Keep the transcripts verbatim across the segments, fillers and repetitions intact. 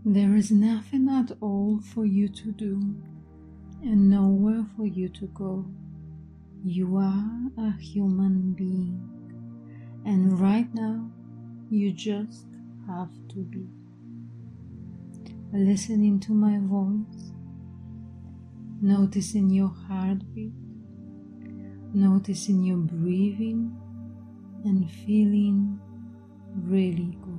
There is nothing at all for you to do and nowhere for you to go. You are a human being, and right now you just have to be. Listening to my voice, noticing your heartbeat, noticing your breathing, and feeling really good.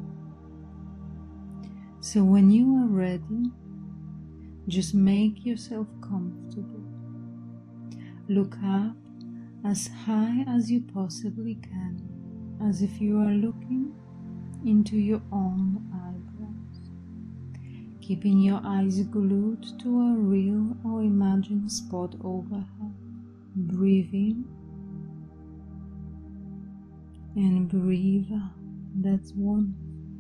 So when you are ready, just make yourself comfortable. Look up as high as you possibly can, as if you are looking into your own eyebrows, keeping your eyes glued to a real or imagined spot overhead. Breathe in and breathe out. That's one.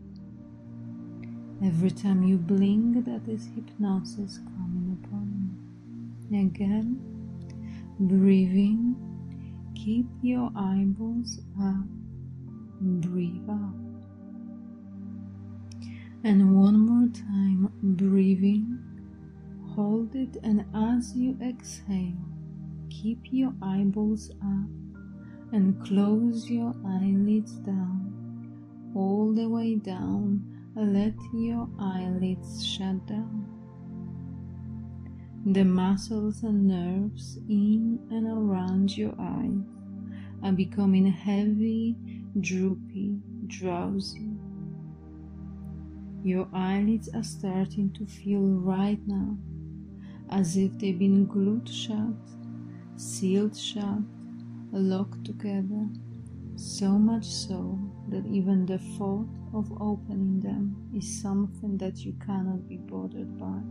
Every time you blink, that is hypnosis coming upon you. Again, breathe in, keep your eyeballs up, breathe out. And one more time, breathe in, hold it, and as you exhale, keep your eyeballs up and close your eyelids down, all the way down. Let your eyelids shut down. The muscles and nerves in and around your eyes are becoming heavy, droopy, drowsy. Your eyelids are starting to feel right now as if they've been glued shut, sealed shut, locked together, so much so that even the thought of opening them is something that you cannot be bothered by.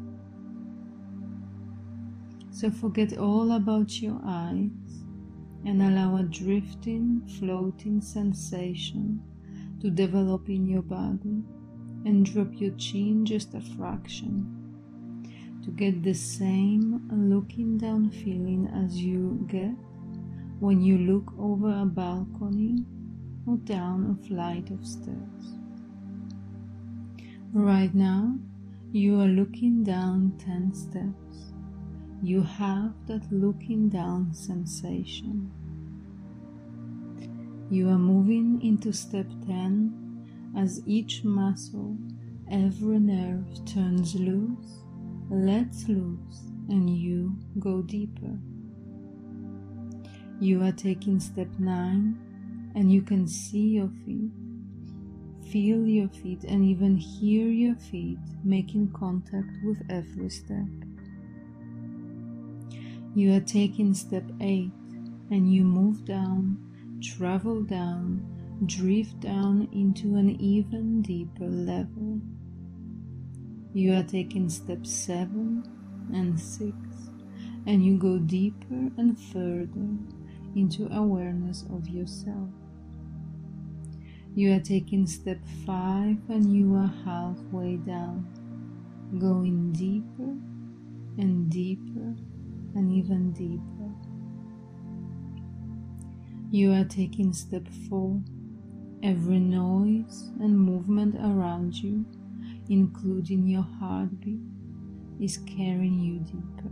So forget all about your eyes and allow a drifting, floating sensation to develop in your body, and drop your chin just a fraction to get the same looking down feeling as you get when you look over a balcony or down a flight of stairs. Right now, you are looking down ten steps. You have that looking down sensation. You are moving into step ten as each muscle, every nerve turns loose, lets loose, and you go deeper. You are taking step nine, and you can see your feet, feel your feet, and even hear your feet making contact with every step. You are taking step eight, and you move down, travel down, drift down into an even deeper level. You are taking step seven and six, and you go deeper and further into awareness of yourself. You are taking step five, and you are halfway down, going deeper and deeper and even deeper. You are taking step four. Every noise and movement around you, including your heartbeat, is carrying you deeper.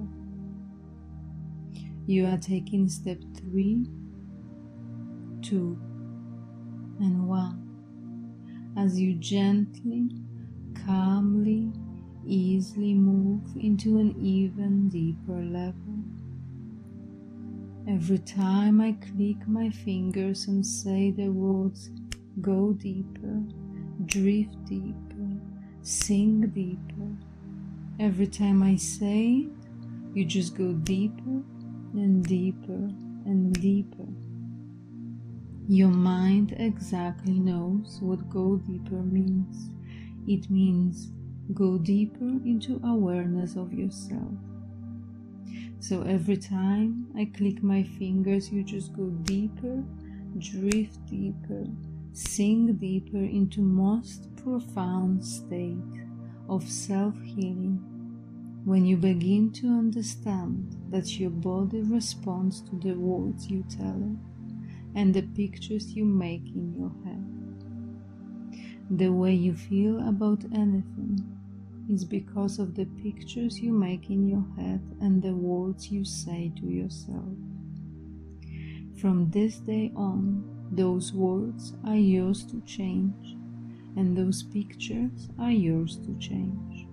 You are taking step three, two, and one, as you gently, calmly, easily move into an even deeper level. Every time I click my fingers and say the words, go deeper, drift deeper, sink deeper, every time I say it, you just go deeper and deeper and deeper. Your mind exactly knows what go deeper means. It means go deeper into awareness of yourself. So every time I click my fingers, you just go deeper, drift deeper, sink deeper into most profound state of self-healing, when you begin to understand that your body responds to the words you tell it and the pictures you make in your head. The way you feel about anything is because of the pictures you make in your head and the words you say to yourself. From this day on, those words are yours to change, and those pictures are yours to change.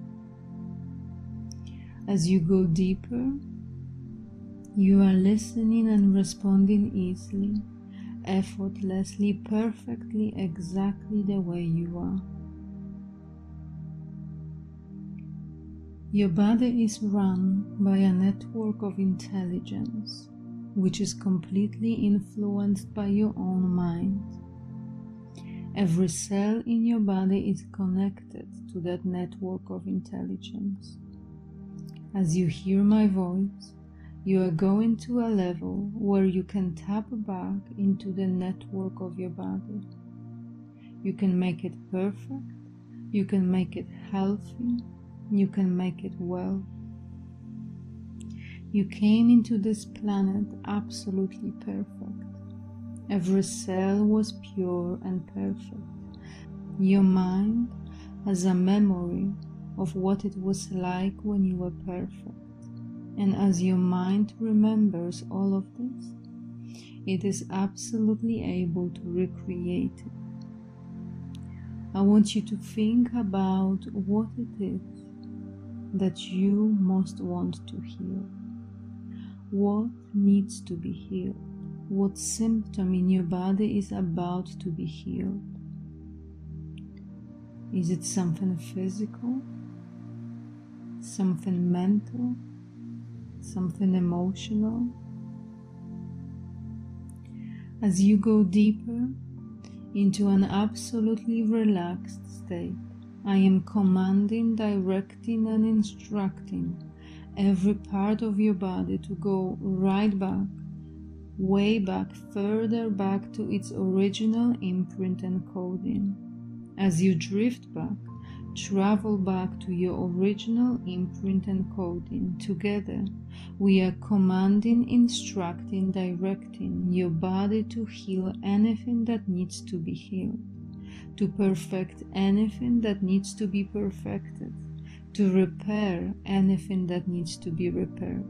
As you go deeper, you are listening and responding easily, effortlessly, perfectly, exactly the way you are. Your body is run by a network of intelligence, which is completely influenced by your own mind. Every cell in your body is connected to that network of intelligence. As you hear my voice, you are going to a level where you can tap back into the network of your body. You can make it perfect, you can make it healthy, you can make it well. You came into this planet absolutely perfect. Every cell was pure and perfect. Your mind has a memory of what it was like when you were perfect. And as your mind remembers all of this, it is absolutely able to recreate it. I want you to think about what it is that you most want to heal. What needs to be healed? What symptom in your body is about to be healed? Is it something physical? Something mental? Something emotional? As you go deeper into an absolutely relaxed state, I am commanding, directing, and instructing every part of your body to go right back, way back, further back to its original imprint and coding. As you drift back, travel back to your original imprint and coding. Together, we are commanding, instructing, directing your body to heal anything that needs to be healed, to perfect anything that needs to be perfected, to repair anything that needs to be repaired.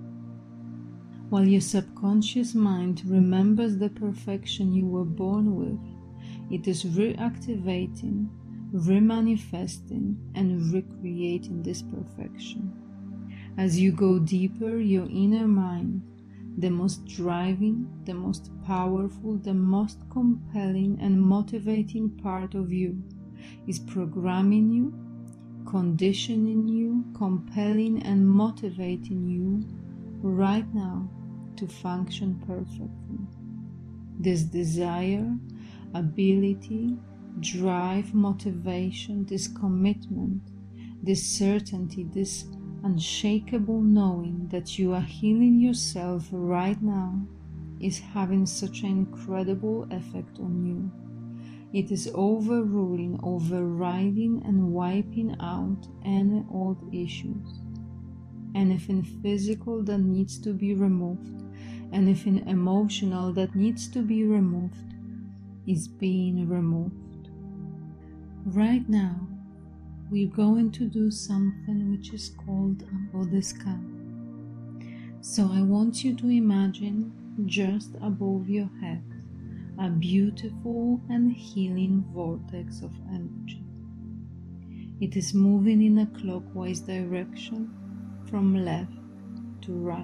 While your subconscious mind remembers the perfection you were born with, it is reactivating, remanifesting, and recreating this perfection. As you go deeper, your inner mind, the most driving, the most powerful, the most compelling and motivating part of you, is programming you, conditioning you, compelling and motivating you right now to function perfectly. This desire, ability, drive, motivation, this commitment, this certainty, this unshakable knowing that you are healing yourself right now is having such an incredible effect on you. It is overruling, overriding, and wiping out any old issues. Anything physical that needs to be removed, anything emotional that needs to be removed, is being removed. Right now, we're going to do something which is called a body scan. So I want you to imagine just above your head a beautiful and healing vortex of energy. It is moving in a clockwise direction from left to right.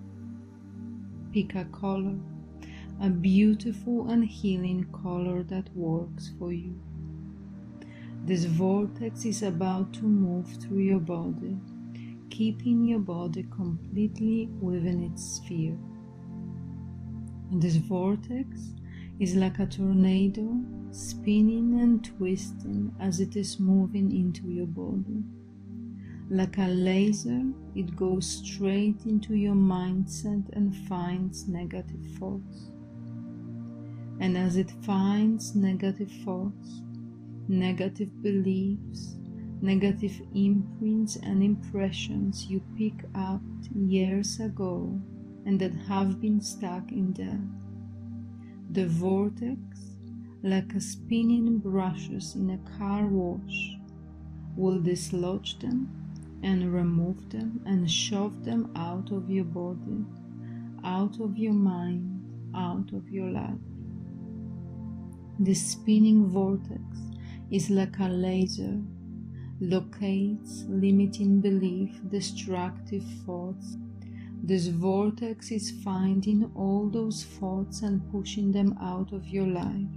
Pick a color, a beautiful and healing color that works for you. This vortex is about to move through your body, keeping your body completely within its sphere. And this vortex is like a tornado, spinning and twisting as it is moving into your body. Like a laser, it goes straight into your mindset and finds negative thoughts. And as it finds negative thoughts, negative beliefs, negative imprints and impressions you pick up years ago and that have been stuck in there, the vortex, like a spinning brushes in a car wash, will dislodge them and remove them and shove them out of your body, out of your mind, out of your life. The spinning vortex is like a laser, locates limiting belief, destructive thoughts. This vortex is finding all those thoughts and pushing them out of your life.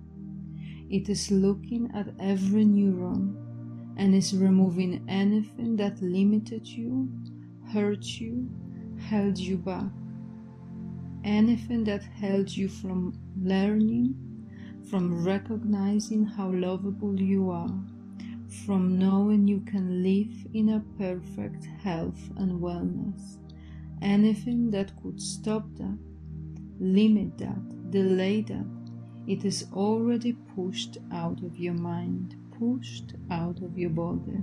It is looking at every neuron and is removing anything that limited you, hurt you, held you back. Anything that held you from learning, from recognizing how lovable you are, from knowing you can live in a perfect health and wellness. Anything that could stop that, limit that, delay that, it is already pushed out of your mind, pushed out of your body.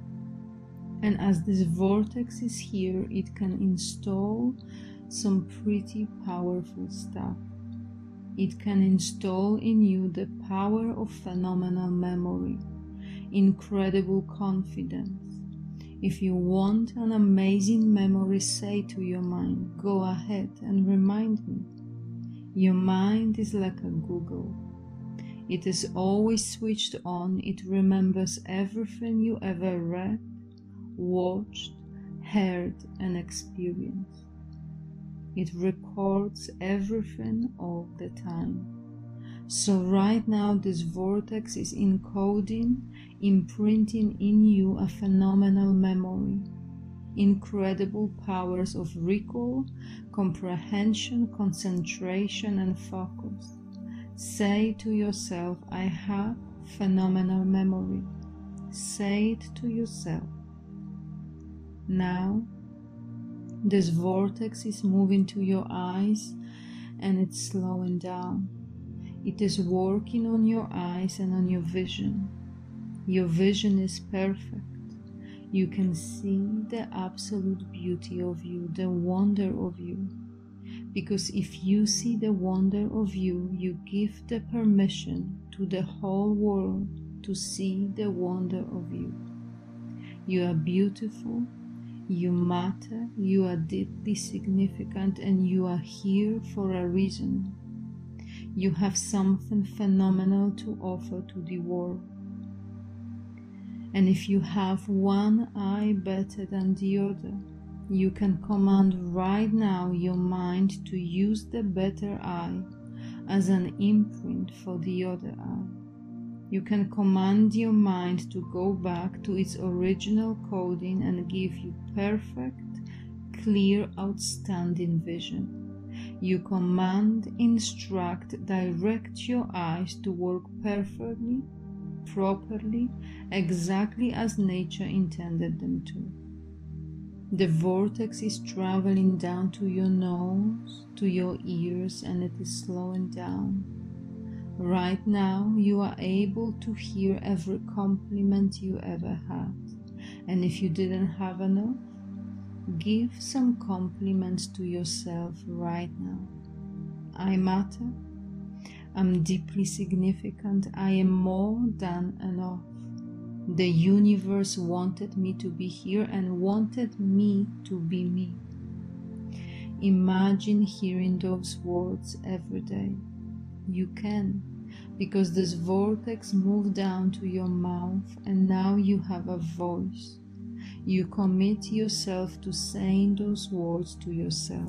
And as this vortex is here, it can install some pretty powerful stuff. It can install in you the power of phenomenal memory, incredible confidence. If you want an amazing memory, say to your mind, go ahead and remind me. Your mind is like a Google. It is always switched on. It remembers everything you ever read, watched, heard, and experienced. It records everything all the time. So right now this vortex is encoding, imprinting in you a phenomenal memory, incredible powers of recall, comprehension, concentration, and focus. Say to yourself, I have phenomenal memory. Say it to yourself. Now, this vortex is moving to your eyes and it's slowing down. It is working on your eyes and on your vision. Your vision is perfect. You can see the absolute beauty of you, the wonder of you. Because if you see the wonder of you, you give the permission to the whole world to see the wonder of you. You are beautiful, you matter, you are deeply significant, and you are here for a reason. You have something phenomenal to offer to the world. And if you have one eye better than the other, you can command right now your mind to use the better eye as an imprint for the other eye. You can command your mind to go back to its original coding and give you perfect, clear, outstanding vision. You command, instruct, direct your eyes to work perfectly, properly, exactly as nature intended them to. The vortex is traveling down to your nose, to your ears, and it is slowing down. Right now, you are able to hear every compliment you ever had. And if you didn't have enough, give some compliments to yourself right now. I matter. I'm deeply significant. I am more than enough. The universe wanted me to be here and wanted me to be me. Imagine hearing those words every day. You can, because this vortex moved down to your mouth and now you have a voice. You commit yourself to saying those words to yourself.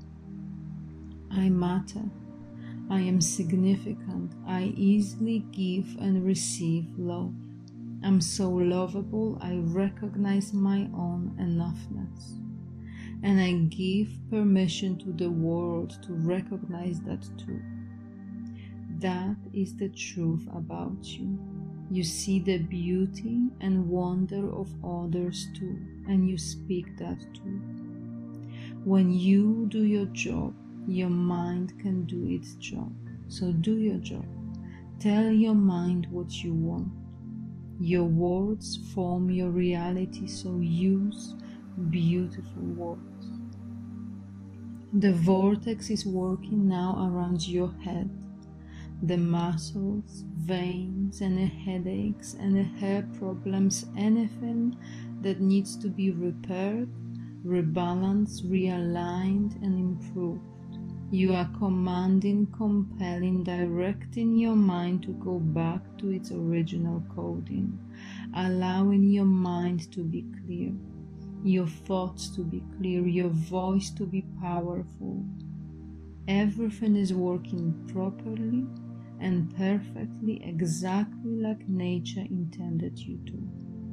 I matter. I am significant. I easily give and receive love. I'm so lovable. I recognize my own enoughness. And I give permission to the world to recognize that too. That is the truth about you. You see the beauty and wonder of others too, and you speak that too. When you do your job, your mind can do its job. So do your job. Tell your mind what you want. Your words form your reality, so use beautiful words. The vortex is working now around your head. The muscles, veins, any headaches, any hair problems, anything that needs to be repaired, rebalanced, realigned, and improved. You are commanding, compelling, directing your mind to go back to its original coding, allowing your mind to be clear, your thoughts to be clear, your voice to be powerful. Everything is working properly and perfectly, exactly like nature intended you to.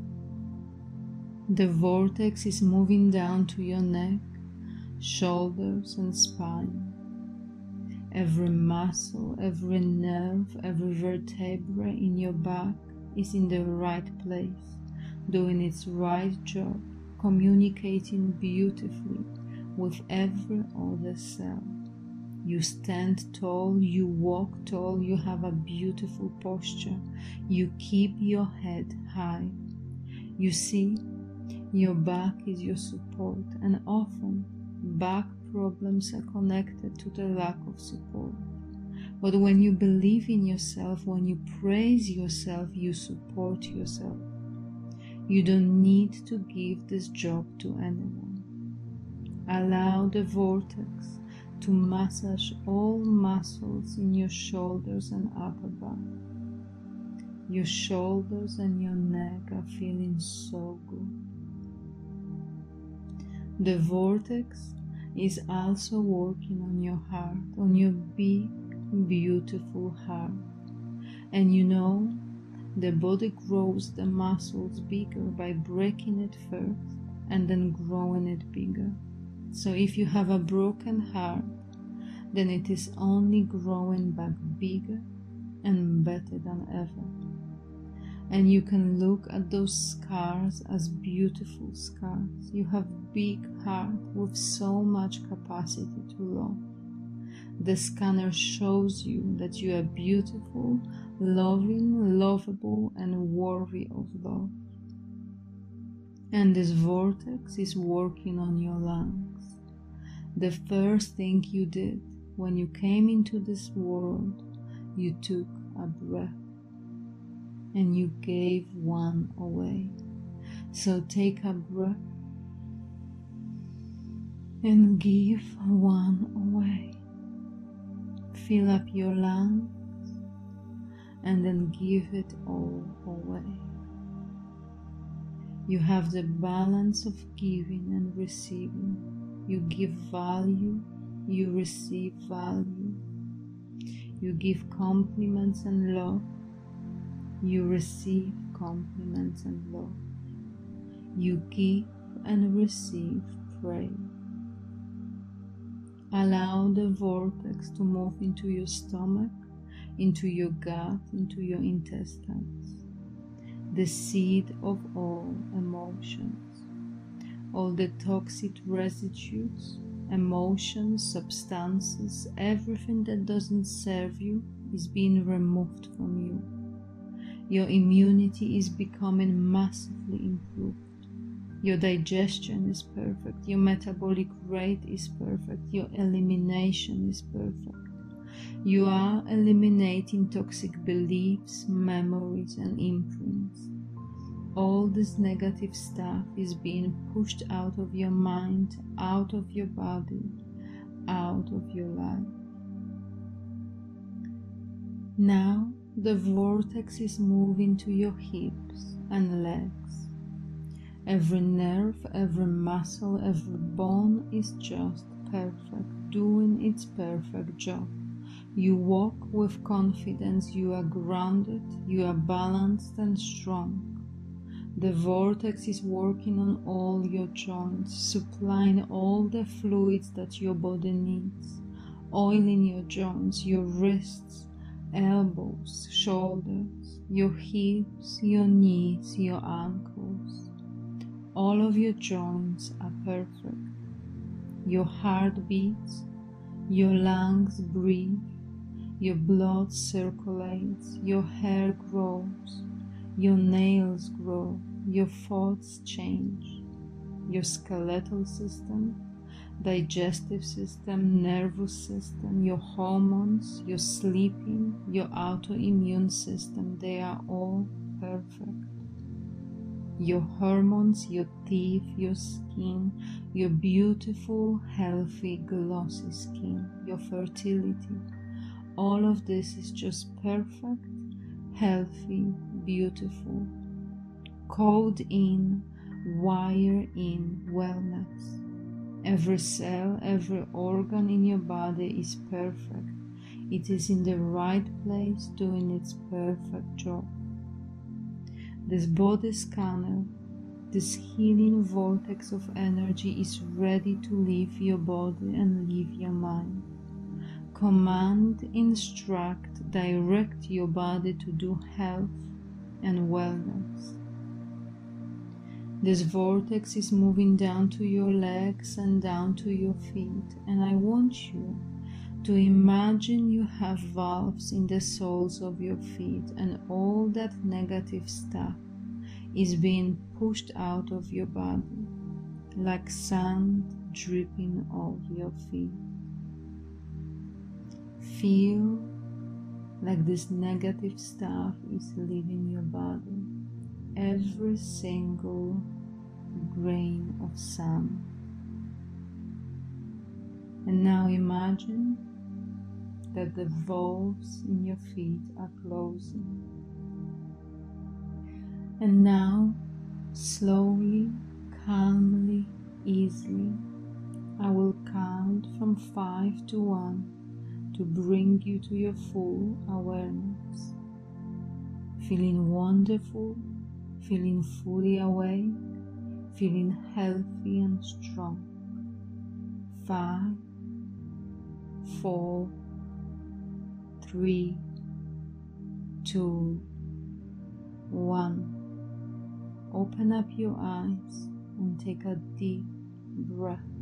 The vortex is moving down to your neck, shoulders, and spine. Every muscle, every nerve, every vertebra in your back is in the right place, doing its right job, communicating beautifully with every other cell. You stand tall, you walk tall, you have a beautiful posture, you keep your head high. You see, your back is your support, and often back problems are connected to the lack of support. But when you believe in yourself, when you praise yourself, you support yourself. You don't need to give this job to anyone. Allow the vortex to massage all muscles in your shoulders and upper back. Your shoulders and your neck are feeling so good. The vortex is also working on your heart, on your big, beautiful heart. And you know, the body grows the muscles bigger by breaking it first and then growing it bigger. So if you have a broken heart, then it is only growing back bigger and better than ever. And you can look at those scars as beautiful scars. You have big heart with so much capacity to love. The scanner shows you that you are beautiful, loving, lovable, and worthy of love. And this vortex is working on your lungs. The first thing you did when you came into this world, you took a breath and you gave one away. So take a breath and give one away. Fill up your lungs and then give it all away. You have the balance of giving and receiving. You give value, you receive value. You give compliments and love, you receive compliments and love. You give and receive praise. Allow the vortex to move into your stomach, into your gut, into your intestines, the seed of all emotions, all the toxic residues, emotions, substances, everything that doesn't serve you is being removed from you. Your immunity is becoming massively improved. Your digestion is perfect. Your metabolic rate is perfect. Your elimination is perfect. You are eliminating toxic beliefs, memories, and imprints. All this negative stuff is being pushed out of your mind, out of your body, out of your life. Now the vortex is moving to your hips and legs. Every nerve, every muscle, every bone is just perfect, doing its perfect job. You walk with confidence, you are grounded, you are balanced and strong. The vortex is working on all your joints, supplying all the fluids that your body needs, oiling your joints, your wrists, elbows, shoulders, your hips, your knees, your ankles. All of your joints are perfect. Your heart beats, your lungs breathe, your blood circulates, your hair grows, your nails grow, your thoughts change, your skeletal system, digestive system, nervous system, your hormones, your sleeping, your autoimmune system, they are all perfect. Your hormones, your teeth, your skin, your beautiful, healthy, glossy skin, your fertility, all of this is just perfect, healthy, beautiful. Code in, wire in wellness. Every cell, every organ in your body is perfect. It is in the right place doing its perfect job. This body scanner, this healing vortex of energy is ready to leave your body and leave your mind. Command, instruct, direct your body to do health and wellness. This vortex is moving down to your legs and down to your feet, and I want you to imagine you have valves in the soles of your feet, and all that negative stuff is being pushed out of your body like sand dripping off your feet. Feel like this negative stuff is leaving your body, every single grain of sand. And now imagine that the valves in your feet are closing. And now, slowly, calmly, easily, I will count from five to one to bring you to your full awareness. Feeling wonderful, feeling fully awake, feeling healthy and strong. Five, four, three, two, one. Open up your eyes and take a deep breath.